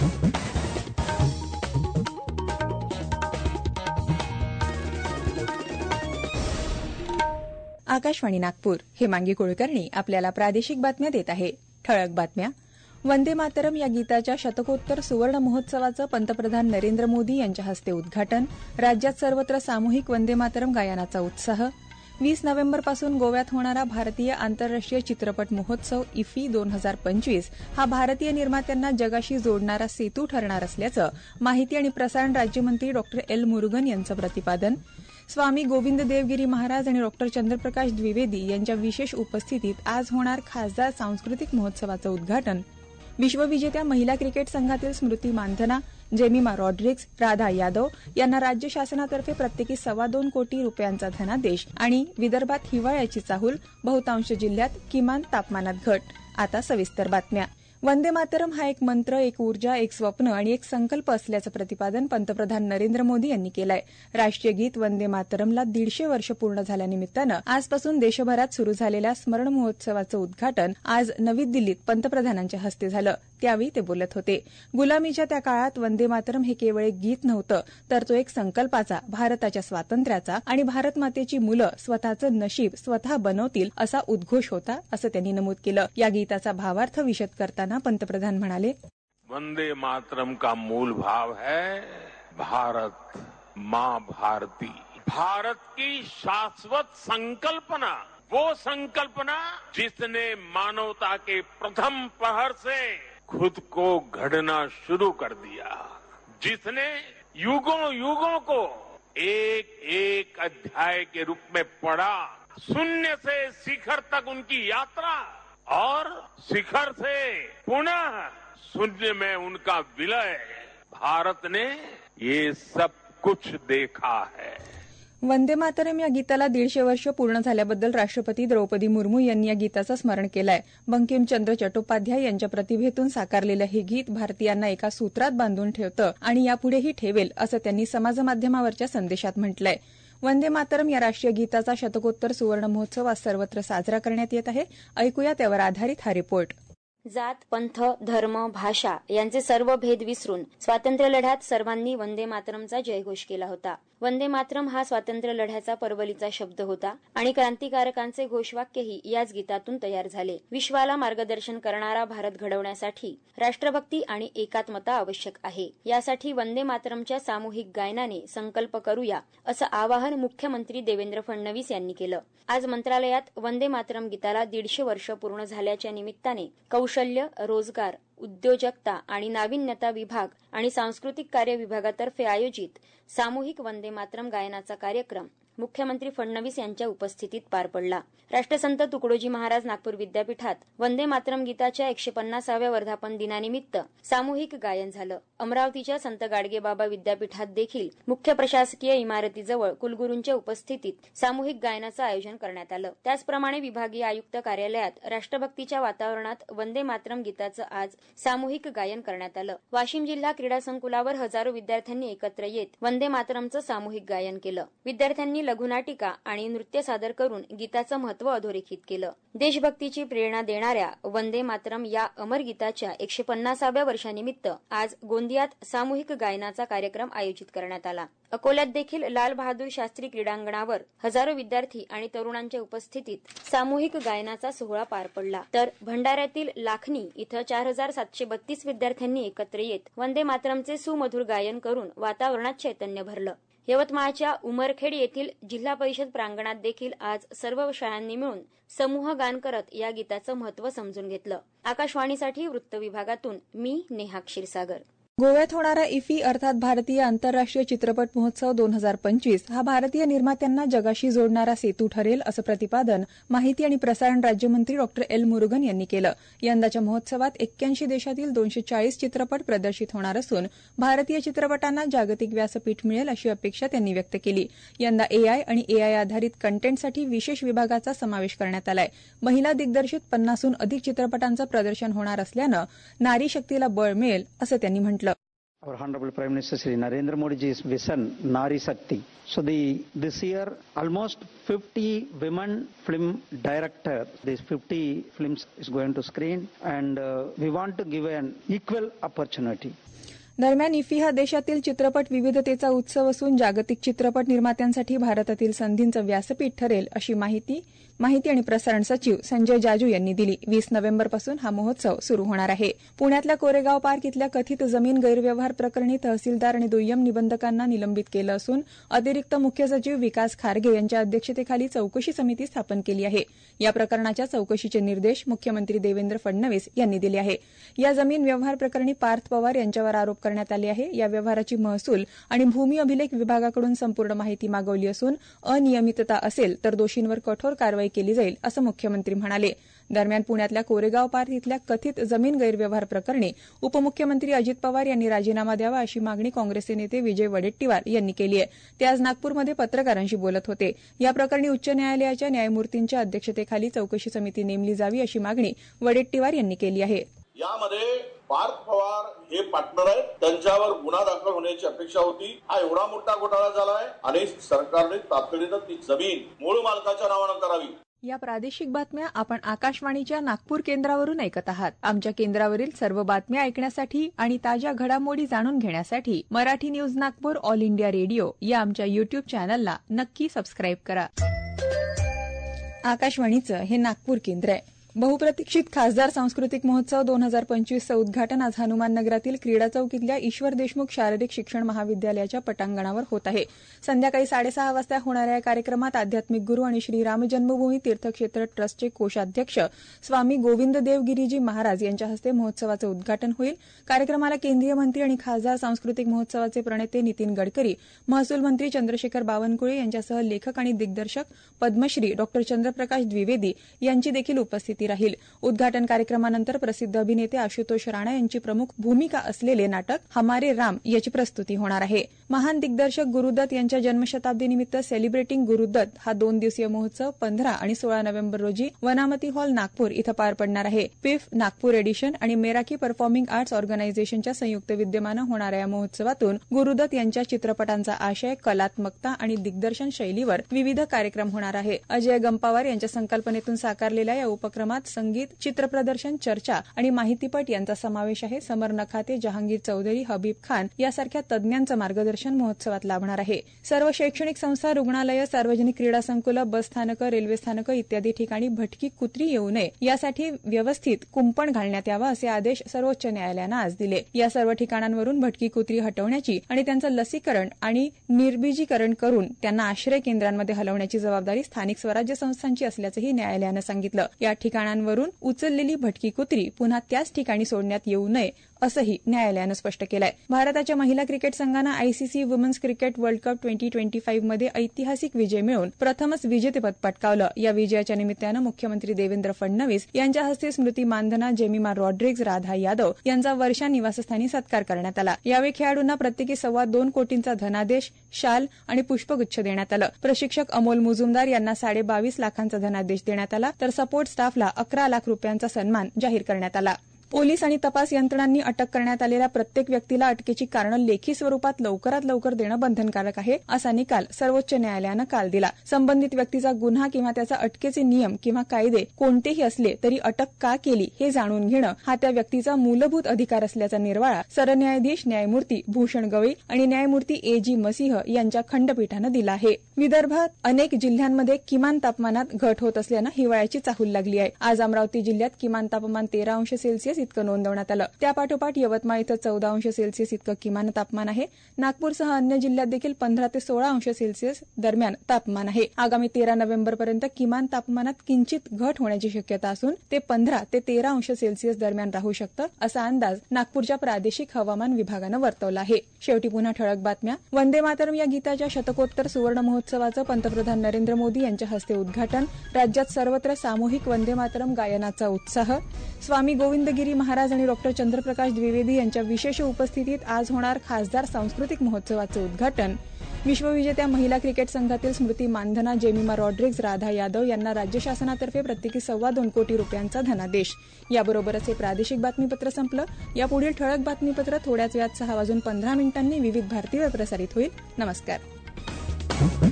आकाशवाणी नागपूर. हेमांगी कुलकर्णी आपल्याला प्रादेशिक बातम्या देत आहे. ठळक बातम्या. वंदे मातरम या गीताच्या शतकोत्तर सुवर्ण महोत्सवाचं पंतप्रधान नरेंद्र मोदी यांच्या हस्ते उद्घाटन. राज्यात सर्वत्र सामूहिक वंदे मातरम गायनाचा उत्साह. 20 नोव्हेंबरपासून गोव्यात होणारा भारतीय आंतरराष्ट्रीय चित्रपट महोत्सव इफ्फी 2025 हा भारतीय निर्मात्यांना जगाशी जोडणारा सेतू ठरणार असल्याचं माहिती आणि प्रसारण राज्यमंत्री डॉ. एल. मुरुगन यांचं प्रतिपादन. स्वामी गोविंद देवगिरी महाराज आणि डॉ. चंद्रप्रकाश द्विवेदी यांच्या विशेष उपस्थितीत आज होणार खासदार सांस्कृतिक महोत्सवाचं उद्घाटन. विश्वविजेत्या महिला क्रिकेट संघातील स्मृती मानधना, जेमिमा रॉड्रिग्स, राधा यादव यांना राज्य शासनातर्फे प्रत्येकी 2.25 कोटी रुपयांचा धनादेश. आणि विदर्भात हिवाळ्याची चाहूल, बहुतांश जिल्ह्यात किमान तापमानात घट. आता सविस्तर बातम्या. वंदे मातरम हा एक मंत्र, एक ऊर्जा, एक स्वप्न आणि एक संकल्प असल्याचं प्रतिपादन पंतप्रधान नरेंद्र मोदी यांनी केलं आहे. राष्ट्रीय गीत वंदे मातरमला 150 वर्ष पूर्ण झाल्यानिमित्तानं आजपासून देशभरात सुरू झालेल्या स्मरण महोत्सवाचं उद्घाटन आज नवी दिल्लीत पंतप्रधानांच्या हस्ते झालं. त्यावेळी ते बोलत होते. गुलामीच्या त्या काळात वंदे मातरम हे केवळ एक गीत नव्हतं, तर तो एक संकल्पाचा, भारताच्या स्वातंत्र्याचा आणि भारत मातेची मुलं स्वतःचं नशीब स्वतः बनवतील असा उद्घोष होता, असं त्यांनी नमूद केलं. या गीताचा भावार्थ विशद करताना पंतप्रधान म्हणाले, वंदे मातरम का मूल भाव है भारत माँ भारती, भारत की शाश्वत संकल्पना, वो संकल्पना जिसने मानवता के प्रथम पहर से खुद को घड़ना शुरू कर दिया, जिसने युगों युगों को एक एक अध्याय के रूप में पढ़ा, शून्य से शिखर तक उनकी यात्रा और शिखर से पुनः शून्य में उनका विलय, भारत ने ये सब कुछ देखा है. वंदे मातरम या गीताला 150 वर्ष पूर्ण झाल्याबद्दल राष्ट्रपती द्रौपदी मुर्मू यांनी या गीताचं स्मरण केलं आहे. बंकिमचंद्र चट्टोपाध्याय यांच्या प्रतिभेतून साकारलेलं हे गीत भारतीयांना एका सूत्रात बांधून ठेवतं आणि यापुढेही ठेवेल, असं त्यांनी समाजमाध्यमावरच्या संदेशात म्हटलंय. वंदे मातरम या राष्ट्रीय गीताचा शतकोत्तर सुवर्ण महोत्सव आज सर्वत्र साजरा करण्यात येत आहे. ऐकूया त्यावर आधारित हा रिपोर्ट. जात, पंथ, धर्म, भाषा यांचे सर्व भेद विसरून स्वातंत्र्य लढ्यात सर्वांनी वंदे मातरमचा जयघोष केला होता. वंदे मातरम हा स्वातंत्र्य लढ्याचा परवलीचा शब्द होता आणि क्रांतिकारकांचे घोषवाक्यही याच गीतातून तयार झाले. विश्वाला मार्गदर्शन करणारा भारत घडवण्यासाठी राष्ट्रभक्ती आणि एकात्मता आवश्यक आहे. यासाठी वंदे मातरमच्या सामूहिक गायनाने संकल्प करूया, असं आवाहन मुख्यमंत्री देवेंद्र फडणवीस यांनी केलं. आज मंत्रालयात वंदे मातरम गीताला 150 वर्ष पूर्ण झाल्याच्या निमित्ताने कौशल्य, रोजगार, उद्योजकता आणि नाविन्यता विभाग आणि सांस्कृतिक कार्य विभागातर्फे आयोजित सामूहिक वंदे मातरम गायनाचा कार्यक्रम मुख्यमंत्री फडणवीस यांच्या उपस्थितीत पार पडला. राष्ट्रसंत तुकडोजी महाराज नागपूर विद्यापीठात वंदे मातरम गीताच्या 150व्या वर्धापन दिनानिमित्त सामूहिक गायन झालं. अमरावतीच्या संत गाडगेबाबा विद्यापीठात देखील मुख्य प्रशासकीय इमारतीजवळ कुलगुरूंच्या उपस्थितीत सामूहिक गायनाचं आयोजन करण्यात आलं. त्याचप्रमाणे विभागीय आयुक्त कार्यालयात राष्ट्रभक्तीच्या वातावरणात वंदे मातरम गीताचं आज सामूहिक गायन करण्यात आलं. वाशिम जिल्हा क्रीडा संकुलावर हजारो विद्यार्थ्यांनी एकत्र येत वंदे मातरमचं सामूहिक गायन केलं. विद्यार्थ्यांनी लघुनाटिका आणि नृत्य सादर करून गीताचं महत्त्व अधोरेखित केलं. देशभक्तीची प्रेरणा देणाऱ्या वंदे मातरम या अमर गीताच्या 150व्या वर्षानिमित्त आज गोंदियात सामूहिक गायनाचा कार्यक्रम आयोजित करण्यात आला. अकोल्यात देखील लाल बहादूर शास्त्री क्रीडांगणावर हजारो विद्यार्थी आणि तरुणांच्या उपस्थितीत सामूहिक गायनाचा सोहळा पार पडला. तर भंडाऱ्यातील लाखनी इथं 4732 विद्यार्थ्यांनी एकत्र येत वंदे मातरमचे सुमधुर गायन करून वातावरणात चैतन्य भरलं. यवतमाळच्या उमरखेड येथील जिल्हा परिषद प्रांगणात देखील आज सर्व शाळांनी मिळून समूह गान करत या गीताचं महत्त्व समजून घेतलं. आकाशवाणीसाठी वृत्त विभागातून मी नेहा क्षीरसागर. गोव्यात होणारा इफ्फी अर्थात भारतीय आंतरराष्ट्रीय चित्रपट महोत्सव 2025 हा भारतीय निर्मात्यांना जगाशी जोडणारा सेतू ठरेल, असं प्रतिपादन माहिती आणि प्रसारण राज्यमंत्री डॉ. एल. मुरुगन यांनी केलं. यंदाच्या महोत्सवात 81 देशातील 240 चित्रपट प्रदर्शित होणार असून भारतीय चित्रपटांना जागतिक व्यासपीठ मिळेल अशी अपेक्षा त्यांनी व्यक्त केली. यंदा एआय आणि एआय आधारित कंटेंटसाठी विशेष विभागाचा समावेश करण्यात आलाय. महिला दिग्दर्शित 50हून अधिक चित्रपटांचं प्रदर्शन होणार असल्यानं नारी शक्तीला बळ मिळेल, असं त्यांनी म्हटलं. Our Honorable Prime Minister Shri Narendra Modi ji's vision, Nari Shakti. So this year, almost 50 women film directors, these 50 films is going to screen, and we want to give an equal opportunity. दरम्यान IFFI हा देशातील चित्रपट विविधतेचा उत्सव असून जागतिक चित्रपट निर्मात्यांसाठी भारतातील संधींचं व्यासपीठ ठरेल अशी माहिती आणि प्रसारण सचिव संजय जाजू यांनी दिली. 20 नोव्हेंबरपासून हा महोत्सव सुरू होणार आहे. पुण्यातल्या कोरेगाव पार्क इथल्या कथित जमीन गैरव्यवहार प्रकरणी तहसीलदार आणि दुय्यम निबंधकांना निलंबित केलं असून अतिरिक्त मुख्य सचिव विकास खारगे यांच्या अध्यक्षतेखाली चौकशी समिती स्थापन केली आहे. या प्रकरणाच्या चौकशीचे निर्देश मुख्यमंत्री देवेंद्र फडणवीस यांनी दिले आहे. या जमीन व्यवहार प्रकरणी पार्थ पवार यांच्यावर आरोप करण्यात आले आहे. या व्यवहाराची महसूल आणि भूमी अभिलेख विभागाकडून संपूर्ण माहिती मागवली असून अनियमितता असेल तर दोषींवर कठोर कारवाई केली जाईल असं मुख्यमंत्री म्हणाले. दरम्यान पुण्यातल्या कोरेगाव पार्क इथल्या कथित जमीन गैरव्यवहार प्रकरणी उपमुख्यमंत्री अजित पवार यांनी राजीनामा द्यावा अशी मागणी काँग्रेसचे नेते विजय वडेट्टीवार यांनी केली आहे. ते आज नागपूरमध्ये पत्रकारांशी बोलत होते. या प्रकरणी उच्च न्यायालयाच्या न्यायमूर्तींच्या अध्यक्षतेखाली चौकशी समिती नेमली जावी अशी मागणी वडेट्टीवार यांनी केली आहे. यामध्ये पार्थ पवार हे पार्टनर आहेत, त्यांच्यावर गुन्हा दाखल होण्याची अपेक्षा होती. हा एवढा मोठा घोटाळा झालाय आणि सरकारने तातडीनं ती जमीन मूळ मालकाच्या नावानं करावी. या प्रादेशिक बातम्या आपण आकाशवाणीच्या नागपूर केंद्रावरून ऐकत आहात. आमच्या केंद्रावरील सर्व बातम्या ऐकण्यासाठी आणि ताज्या घडामोडी जाणून घेण्यासाठी Marathi news Nagpur all India radio या आमच्या युट्यूब चॅनलला नक्की सबस्क्राईब करा. आकाशवाणीचं हे नागपूर केंद्र आहे. बहुप्रतीक्षित खासदार सांस्कृतिक महोत्सव 2025चं उद्घाटन आज हनुमान नगरातील क्रीडा चौक इथल्या ईश्वर देशमुख शारीरिक शिक्षण महाविद्यालयाच्या पटांगणावर होत आहे. संध्याकाळी 6:30 वाजता होणाऱ्या या कार्यक्रमात आध्यात्मिक गुरू आणि श्री राम जन्मभूमी तीर्थक्षेत्र ट्रस्टचे कोषाध्यक्ष स्वामी गोविंद देव गिरीजी महाराज यांच्या हस्ते महोत्सवाचं उद्घाटन होईल. कार्यक्रमाला केंद्रीय मंत्री आणि खासदार सांस्कृतिक महोत्सवाचे प्रणेते नितीन गडकरी, महसूल मंत्री चंद्रशेखर बावनकुळे यांच्यासह लेखक आणि दिग्दर्शक पद्मश्री डॉ चंद्रप्रकाश द्विवेदी यांची देखील उपस्थिती राहील. उद्घाटन कार्यक्रमानंतर प्रसिद्ध अभिनेते आशुतोष राणा यांची प्रमुख भूमिका असलेले नाटक हमारे राम याची प्रस्तुती होणार आहे. महान दिग्दर्शक गुरुदत्त यांच्या जन्मशताब्दीनिमित्त सेलिब्रेटिंग गुरुदत्त हा 2 दिवसीय महोत्सव 15 आणि 16 नोव्हेंबर रोजी वनामती हॉल नागपूर इथं पार पडणार आहे. पिफ नागपूर एडिशन आणि मेराकी परफॉर्मिंग आर्ट्स ऑर्गनायझेशनच्या संयुक्त विद्यमानं होणाऱ्या या महोत्सवातून गुरुदत्त यांच्या चित्रपटांचा आशय, कलात्मकता आणि दिग्दर्शन शैलीवर विविध कार्यक्रम होणार आहे. अजय गंपावार यांच्या संकल्पनेतून साकारलेल्या या उपक्रमात संगीत, चित्रप्रदर्शन, चर्चा आणि माहितीपट यांचा समावेश आहे. समर नखाते, जहांगीर चौधरी, हबीब खान यासारख्या तज्ञांचं मार्गदर्शन महोत्सवात लाभणार आहे. सर्व शैक्षणिक संस्था, रुग्णालय, सार्वजनिक क्रीडा संकुलं, बस स्थानकं, रेल्वे स्थानकं इत्यादी ठिकाणी भटकी कुत्री येऊ नये यासाठी व्यवस्थित कुंपण घालण्यात यावं असे आदेश सर्वोच्च न्यायालयानं आज दिले. या सर्व ठिकाणांवरून भटकी कुत्री हटवण्याची आणि त्यांचं लसीकरण आणि निर्बीजीकरण करून त्यांना आश्रय केंद्रांमध्ये हलवण्याची जबाबदारी स्थानिक स्वराज्य संस्थांची असल्याचंही न्यायालयानं सांगितलं. या ठिकाणांवरून उचललेली भटकी कुत्री पुन्हा त्याच ठिकाणी सोडण्यात येऊ नये असंही न्यायालयानं स्पष्ट केलंय. भारताच्या महिला क्रिकेट संघानं ICC women's cricket world cup 2025 मध्ये ऐतिहासिक विजय मिळवून प्रथमच विजेतेपद पटकावलं. या विजयाच्या निमित्तानं मुख्यमंत्री देवेंद्र फडणवीस यांच्या हस्ते स्मृती मानधना, जेमिमा रॉड्रिग्ज, राधा यादव यांचा वर्षा निवासस्थानी सत्कार करण्यात आला. यावेळी खेळाडूंना प्रत्येकी 2.25 कोटींचा धनादेश, शाल आणि पुष्पगुच्छ देण्यात आलं. प्रशिक्षक अमोल मुजुमदार यांना 22.5 लाखांचा धनादेश देण्यात आला, तर सपोर्ट स्टाफला 11 लाख रुपयांचा सन्मान जाहीर करण्यात आला. पोलीस आणि तपास यंत्रणांनी अटक करण्यात आलेल्या प्रत्येक व्यक्तीला अटकेची कारणं लेखी स्वरूपात लवकरात लवकर देणं बंधनकारक आहे असा निकाल सर्वोच्च न्यायालयानं काल दिला. संबंधित व्यक्तीचा गुन्हा किंवा त्याचा अटकेचे नियम किंवा कायदे कोणतेही असले तरी अटक का केली हे जाणून घेणं हा त्या व्यक्तीचा मूलभूत अधिकार असल्याचा निर्वाळा सरन्यायाधीश न्यायमूर्ती भूषण गवई आणि न्यायमूर्ती A.G. मसीह यांच्या खंडपीठानं दिला आहे. विदर्भात अनेक जिल्ह्यांमध्ये किमान तापमानात घट होत असल्यानं हिवाळ्याची चाहूल लागली आहे. आज अमरावती जिल्ह्यात किमान तापमान 13 अंश सेल्सिअस इतकं नोंदवण्यात आलं. त्यापाठोपाठ यवतमाळ इथं 14 अंश सेल्सिअस इतकं किमान तापमान आहे. नागपूरसह अन्य जिल्ह्यात देखील 15 ते 16 अंश सेल्सिअस दरम्यान तापमान आहे. आगामी 13 नोव्हेंबरपर्यंत किमान तापमानात किंचित घट होण्याची शक्यता असून ते 15 ते 13 अंश सेल्सिअस दरम्यान राहू शकतं असा अंदाज नागपूरच्या प्रादेशिक हवामान विभागानं वर्तवला आहे. शेवटी पुन्हा ठळक बातम्या. वंदे मातरम या गीताच्या शतकोत्तर सुवर्ण महोत्सवाचं पंतप्रधान नरेंद्र मोदी यांच्या हस्ते उद्घाटन. राज्यात सर्वत्र सामूहिक वंदे मातरम गायनाचा उत्साह. स्वामी गोविंदगिरी महाराज आणि डॉ चंद्रप्रकाश द्विवेदी यांच्या विशेष उपस्थितीत आज होणार खासदार सांस्कृतिक महोत्सवाचं उद्घाटन. विश्वविजेत्या महिला क्रिकेट संघातील स्मृती मानधना, जेमिमा रॉड्रिग्ज, राधा यादव यांना राज्य शासनातर्फे प्रत्येकी 2.25 कोटी रुपयांचा धनादेश. याबरोबरच हे प्रादेशिक बातमीपत्र संपलं. यापुढील ठळक बातमीपत्र थोड्याच वेळात 6:15 विविध भारतीवर प्रसारित होईल. नमस्कार.